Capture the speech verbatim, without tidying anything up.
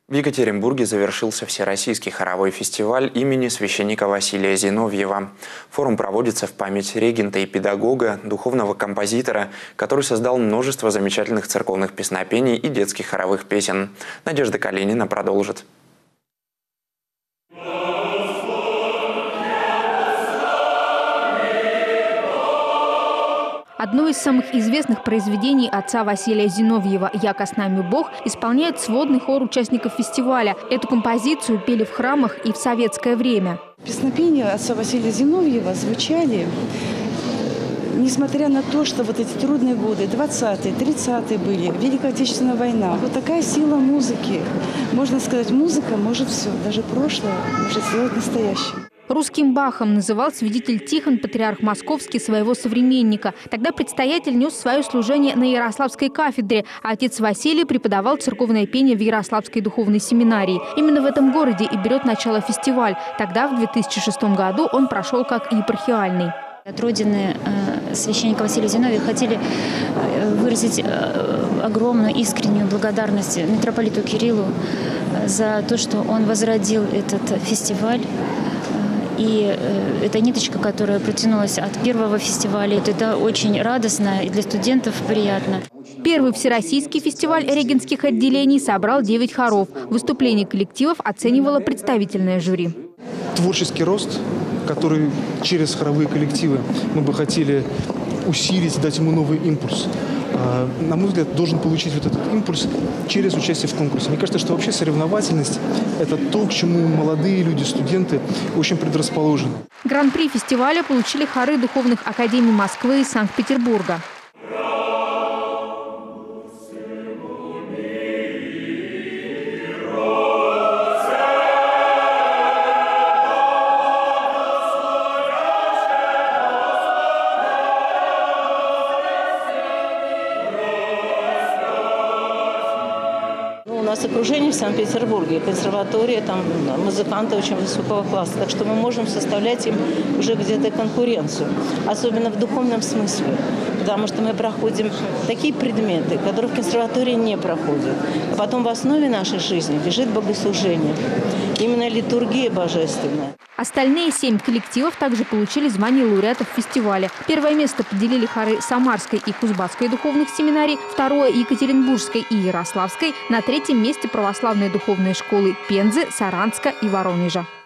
В Екатеринбурге завершился Всероссийский хоровой фестиваль имени священника Василия Зиновьева. Форум проводится в память регента и педагога, духовного композитора, который создал множество замечательных церковных песнопений и детских хоровых песен. Надежда Калинина продолжит. Одно из самых известных произведений отца Василия Зиновьева «Яко с нами Бог» исполняет сводный хор участников фестиваля. Эту композицию пели в храмах и в советское время. Песнопения отца Василия Зиновьева звучали, несмотря на то, что вот эти трудные годы, двадцатые, тридцатые были, Великая Отечественная война. Вот такая сила музыки. Можно сказать, музыка может все, даже прошлое может сделать настоящим. Русским Бахом называл святитель Тихон, патриарх Московский, своего современника. Тогда предстоятель нес свое служение на Ярославской кафедре, а отец Василий преподавал церковное пение в Ярославской духовной семинарии. Именно в этом городе и берет начало фестиваль. Тогда, в две тысячи шестом году, он прошел как епархиальный. От родины священника Василия Зиновьева хотели выразить огромную искреннюю благодарность митрополиту Кириллу за то, что он возродил этот фестиваль. И эта ниточка, которая протянулась от первого фестиваля, это очень радостно и для студентов приятно. Первый всероссийский фестиваль регентских отделений собрал девять хоров. Выступления коллективов оценивало представительное жюри. Творческий рост, который через хоровые коллективы мы бы хотели усилить, дать ему новый импульс, на мой взгляд, должен получить вот этот импульс через участие в конкурсе. Мне кажется, что вообще соревновательность – это то, к чему молодые люди, студенты очень предрасположены. Гран-при фестиваля получили хоры духовных академий Москвы и Санкт-Петербурга. У нас окружение в Санкт-Петербурге, консерватория, там музыканты очень высокого класса, так что мы можем составлять им уже где-то конкуренцию, особенно в духовном смысле, потому что мы проходим такие предметы, которые в консерватории не проходят. А потом в основе нашей жизни лежит богослужение, именно литургия божественная. Остальные семь коллективов также получили звание лауреатов фестиваля. Первое место поделили хоры Самарской и Кузбасской духовных семинарий, второе – Екатеринбургской и Ярославской, на третьем месте православные духовные школы Пензы, Саранска и Воронежа.